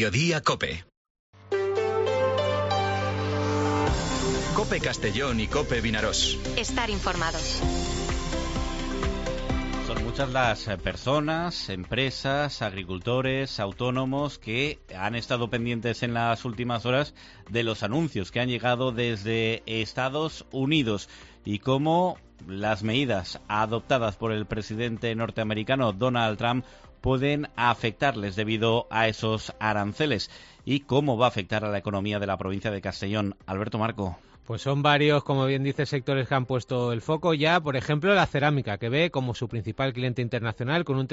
Mediodía COPE. COPE Castellón y COPE Vinarós. Estar informados. Son muchas las personas, empresas, agricultores, autónomos que han estado pendientes en las últimas horas de los anuncios que han llegado desde Estados Unidos y cómo las medidas adoptadas por el presidente norteamericano Donald Trump pueden afectarles debido a esos aranceles y cómo va a afectar a la economía de la provincia de Castellón. Alberto Marco. Pues son varios, como bien dice, sectores que han puesto el foco ya. Por ejemplo, la cerámica, que ve como su principal cliente internacional, con un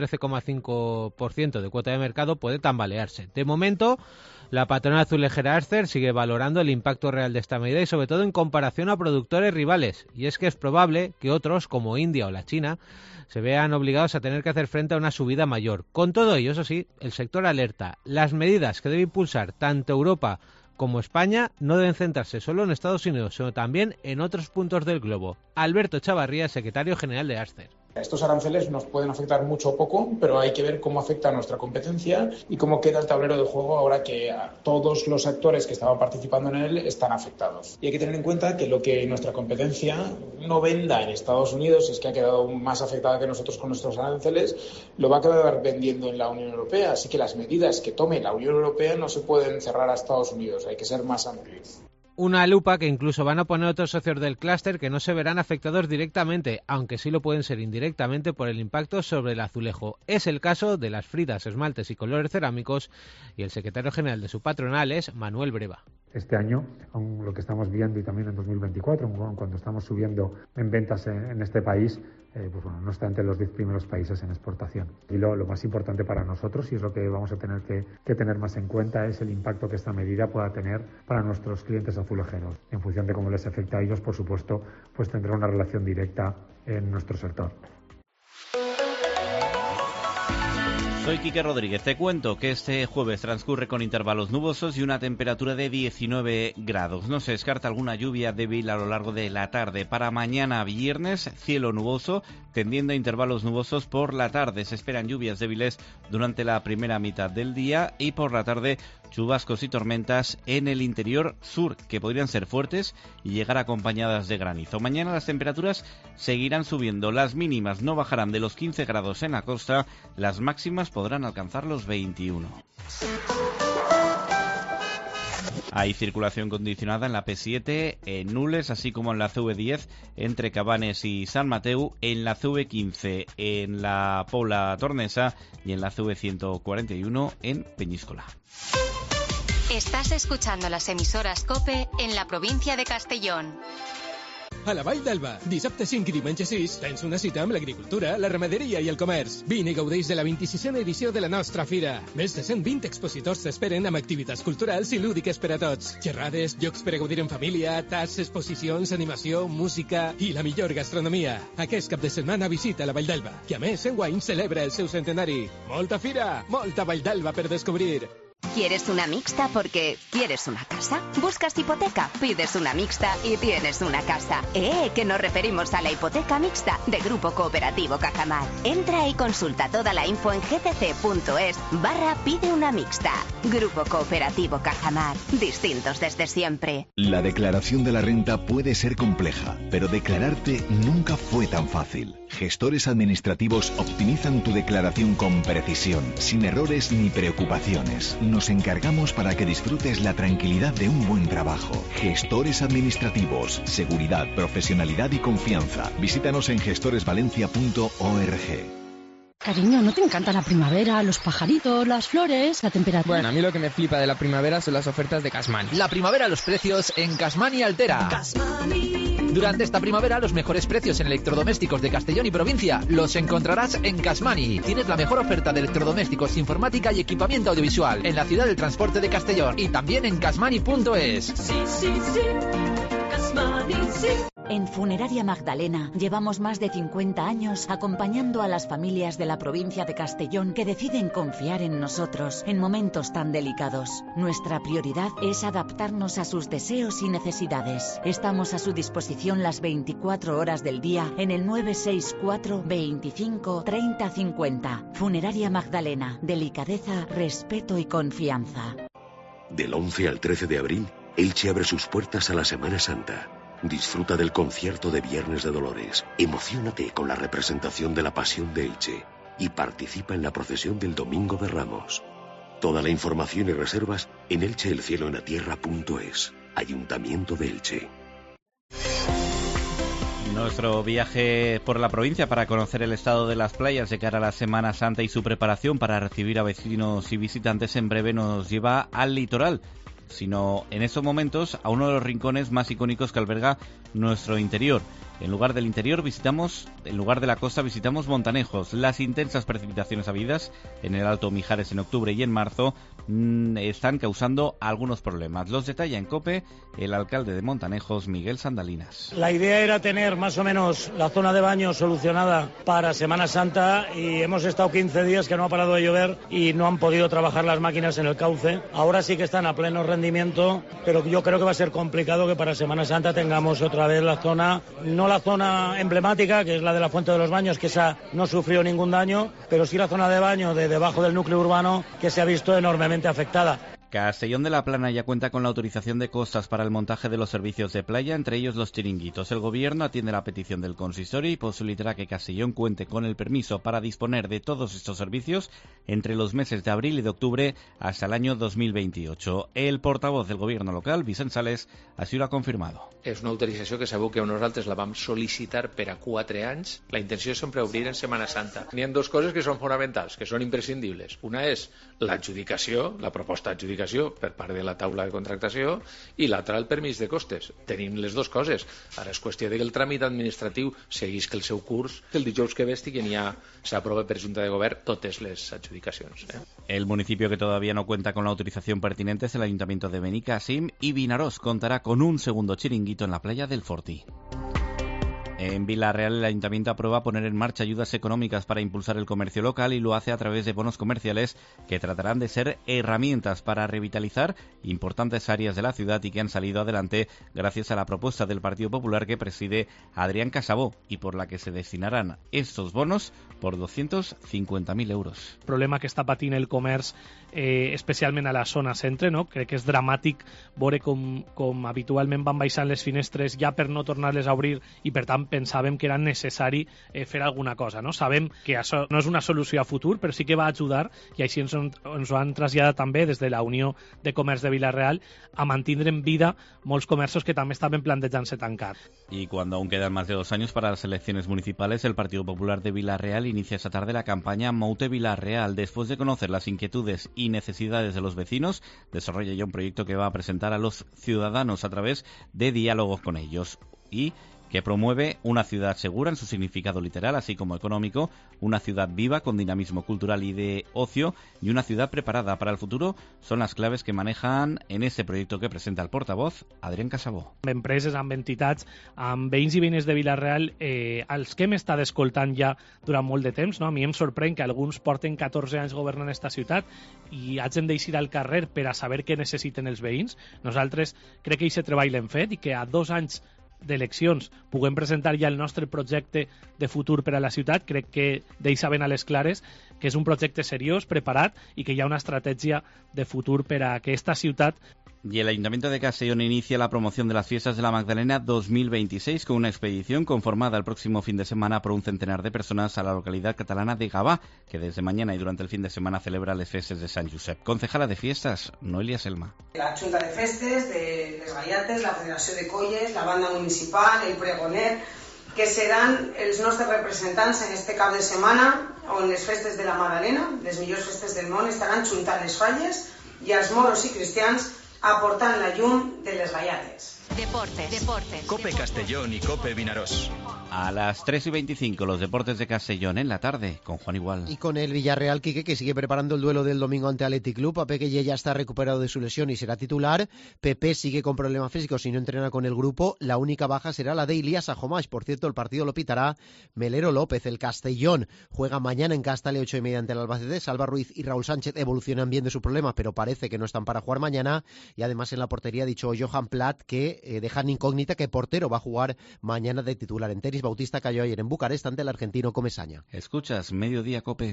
13,5% de cuota de mercado, puede tambalearse. De momento, la patronal azulejera Arcelor sigue valorando el impacto real de esta medida y sobre todo en comparación a productores rivales. Y es que es probable que otros, como India o la China, se vean obligados a tener que hacer frente a una subida mayor. Con todo ello, eso sí, el sector alerta. Las medidas que debe impulsar tanto Europa como España no deben centrarse solo en Estados Unidos, sino también en otros puntos del globo. Alberto Chavarría, secretario general de Arcelor. Estos aranceles nos pueden afectar mucho o poco, pero hay que ver cómo afecta a nuestra competencia y cómo queda el tablero de juego ahora que todos los actores que estaban participando en él están afectados. Y hay que tener en cuenta que lo que nuestra competencia no venda en Estados Unidos, es que ha quedado más afectada que nosotros con nuestros aranceles, lo va a acabar vendiendo en la Unión Europea. Así que las medidas que tome la Unión Europea no se pueden cerrar a Estados Unidos, hay que ser más amplios. Una lupa que incluso van a poner otros socios del clúster que no se verán afectados directamente, aunque sí lo pueden ser indirectamente por el impacto sobre el azulejo. Es el caso de las fridas, esmaltes y colores cerámicos, y el secretario general de su patronal es Manuel Breva. Este año, aun lo que estamos viendo y también en 2024, cuando estamos subiendo en ventas en este país, no está entre los 10 primeros países en exportación. Y lo más importante para nosotros, y es lo que vamos a tener que tener más en cuenta, es el impacto que esta medida pueda tener para nuestros clientes azulejeros. En función de cómo les afecta a ellos, por supuesto, pues tendrá una relación directa en nuestro sector. Soy Quique Rodríguez. Te cuento que este jueves transcurre con intervalos nubosos y una temperatura de 19 grados. No se descarta alguna lluvia débil a lo largo de la tarde. Para mañana viernes, cielo nuboso, tendiendo a intervalos nubosos por la tarde. Se esperan lluvias débiles durante la primera mitad del día y por la tarde chubascos y tormentas en el interior sur, que podrían ser fuertes y llegar acompañadas de granizo. Mañana las temperaturas seguirán subiendo. Las mínimas no bajarán de los 15 grados en la costa, las máximas podrán alcanzar los 21. Hay circulación condicionada en la P7, en Nules, así como en la CV10 entre Cabanes y San Mateu, en la CV15 en la Pobla Tornesa y en la CV141 en Peñíscola. Estás escuchando las emisoras COPE en la provincia de Castellón. A la Vall d'Alba, dissabte 5 i diumenge 6, tens una cita amb l'agricultura, la ramaderia i el comerç. Vine i gaudeix de la 26a edició de la nostra fira. Més de 120 expositors t'esperen amb activitats culturals i lúdiques per a tots. Xerrades, llocs per a gaudir en família, tasses, exposicions, animació, música i la millor gastronomia. Aquest cap de setmana visita la Vall d'Alba, que a més enguany celebra el seu centenari. Molta fira, molta Vall d'Alba per descobrir. ¿Quieres una mixta porque quieres una casa? ¿Buscas hipoteca? Pides una mixta y tienes una casa. Que nos referimos a la hipoteca mixta de Grupo Cooperativo Cajamar. Entra y consulta toda la info en gcc.es/pide una mixta. Grupo Cooperativo Cajamar. Distintos desde siempre. La declaración de la renta puede ser compleja, pero declararte nunca fue tan fácil. Gestores administrativos optimizan tu declaración con precisión, sin errores ni preocupaciones. Nos encargamos para que disfrutes la tranquilidad de un buen trabajo. Gestores administrativos, seguridad, profesionalidad y confianza. Visítanos en gestoresvalencia.org. Cariño, ¿no te encanta la primavera, los pajaritos, las flores, la temperatura? Bueno, a mí lo que me flipa de la primavera son las ofertas de Casmani. La primavera, los precios en Casmani altera. Casmani. Durante esta primavera, los mejores precios en electrodomésticos de Castellón y provincia los encontrarás en Casmani. Tienes la mejor oferta de electrodomésticos, informática y equipamiento audiovisual en la ciudad del transporte de Castellón y también en casmani.es. Sí, sí, sí. Casmani, sí. En Funeraria Magdalena llevamos más de 50 años acompañando a las familias de la provincia de Castellón que deciden confiar en nosotros en momentos tan delicados. Nuestra prioridad es adaptarnos a sus deseos y necesidades. Estamos a su disposición las 24 horas del día en el 964 25 30 50. Funeraria Magdalena. Delicadeza, respeto y confianza. Del 11 al 13 de abril, Elche abre sus puertas a la Semana Santa. Disfruta del concierto de Viernes de Dolores. Emociónate con la representación de la Pasión de Elche y participa en la procesión del Domingo de Ramos. Toda la información y reservas en elcheelcieloenlatierra.es. Ayuntamiento de Elche. Nuestro viaje por la provincia para conocer el estado de las playas de cara a la Semana Santa y su preparación para recibir a vecinos y visitantes en breve nos lleva al litoral, sino en estos momentos a uno de los rincones más icónicos que alberga nuestro interior. En lugar de la costa visitamos Montanejos. Las intensas precipitaciones habidas en el Alto Mijares en octubre y en marzo están causando algunos problemas. Los detalla en COPE el alcalde de Montanejos, Miguel Sandalinas. La idea era tener más o menos la zona de baño solucionada para Semana Santa y hemos estado 15 días que no ha parado de llover y no han podido trabajar las máquinas en el cauce. Ahora sí que están a pleno rendimiento, pero yo creo que va a ser complicado que para Semana Santa tengamos otra vez la zona, no la zona emblemática, que es la de la Fuente de los Baños, que esa no sufrió ningún daño, pero sí la zona de baño de debajo del núcleo urbano, que se ha visto enormemente afectada. Castellón de la Plana ya cuenta con la autorización de costas para el montaje de los servicios de playa, entre ellos los chiringuitos. El Gobierno atiende la petición del consistorio y posibilitará que Castellón cuente con el permiso para disponer de todos estos servicios entre los meses de abril y de octubre hasta el año 2028. El portavoz del Gobierno local, Vicent Sales, així ho ha confirmado. És una autorització que sabeu que nosaltres la vam sol·licitar per a 4 anys. La intenció és sempre obrir en Setmana Santa. N'hi ha dues coses que són fonamentals, que són imprescindibles. Una és l'adjudicació, la proposta d'adjudicació per part de la taula de contractació, i l'altra el permís de costes. Tenim les dues coses. Ara és qüestió que el tràmit administratiu seguisca el seu curs. El dijous que ve s'aprova per Junta de Govern totes les adjudicacions. El municipio que todavía no cuenta con la autorización pertinente es el Ayuntamiento de Benicàssim, y Vinaròs contará con un segundo chiringuito en la playa del Fortí. En Vila-real, el Ayuntamiento aprueba poner en marcha ayudas económicas para impulsar el comercio local y lo hace a través de bonos comerciales que tratarán de ser herramientas para revitalizar importantes áreas de la ciudad y que han salido adelante gracias a la propuesta del Partido Popular que preside Adrián Casabó y por la que se destinarán estos bonos por 250.000 euros. El problema que està patint el comerç, especialment a la zona centre, no? Crec que és dramàtic veure com habitualment van baixant les finestres ja per no tornar-les a obrir i per tant pensàvem que era necessari fer alguna cosa. No? Sabem que això no és una solució a futur, però sí que va ajudar, i així ens ho han traslladat també des de la Unió de Comerç de Vila-real, a mantindre en vida molts comerços que també estaven plantejant-se tancar. Y cuando aún quedan más de 2 años para las elecciones municipales, el Partido Popular de Vila-real inicia esta tarde la campaña Moute Vila-real. Después de conocer las inquietudes y necesidades de los vecinos, desarrolla ya un proyecto que va a presentar a los ciudadanos a través de diálogos con ellos y que promueve una ciudad segura en su significado literal, así como económico, una ciudad viva con dinamismo cultural y de ocio y una ciudad preparada para el futuro, son las claves que manejan en este proyecto que presenta el portavoz, Adrián Casabó. Amb empreses, amb entitats, amb veïns i veïnes de Vila-real, els que hem estat escoltant ja durant molt de temps, no? A mi em sorprèn que alguns porten 14 anys governant esta ciutat i hagin d'eixir al carrer per a saber què necessiten els veïns. Nosaltres crec que aquest treball l'hem fet i que a 2 anys d'eleccions puguem presentar ja el nostre projecte de futur per a la ciutat. Crec que deixa ben a les clares que és un projecte seriós, preparat i que hi ha una estratègia de futur per a que esta ciutat. Y el Ayuntamiento de Castellón inicia la promoción de las fiestas de la Magdalena 2026 con una expedición conformada el próximo fin de semana por un centenar de personas a la localidad catalana de Gavà, que desde mañana y durante el fin de semana celebra les festes de Sant Josep. Concejala de fiestas, Noelia Selma. La Junta de Festes, de les Gallates, la Federació de Colles, la banda municipal, el pregoner, que seran els nostres representants en este cap de setmana on les festes de la Magdalena, les millors festes del món, estaran juntant les falles i els moros i cristians aportant la llum de les Gallates. Deportes. COPE Castellón y COPE Vinaròs. A las 3:25, los deportes de Castellón en la tarde, con Juan Igual. Y con el Villarreal, Quique, que sigue preparando el duelo del domingo ante Athletic Club. Pape Gueye ya está recuperado de su lesión y será titular. Pepe sigue con problemas físicos y no entrena con el grupo. La única baja será la de Ilías Ajomás. Por cierto, el partido lo pitará Melero López. El Castellón juega mañana en Castalla 8:30 ante el Albacete. Salva Ruiz y Raúl Sánchez evolucionan bien de su problema, pero parece que no están para jugar mañana. Y además en la portería ha dicho Johan Platt que dejan incógnita que portero va a jugar mañana de titular. En tenis, Bautista cayó ayer en Bucarest ante el argentino Comesaña. Escuchas Mediodía Cope.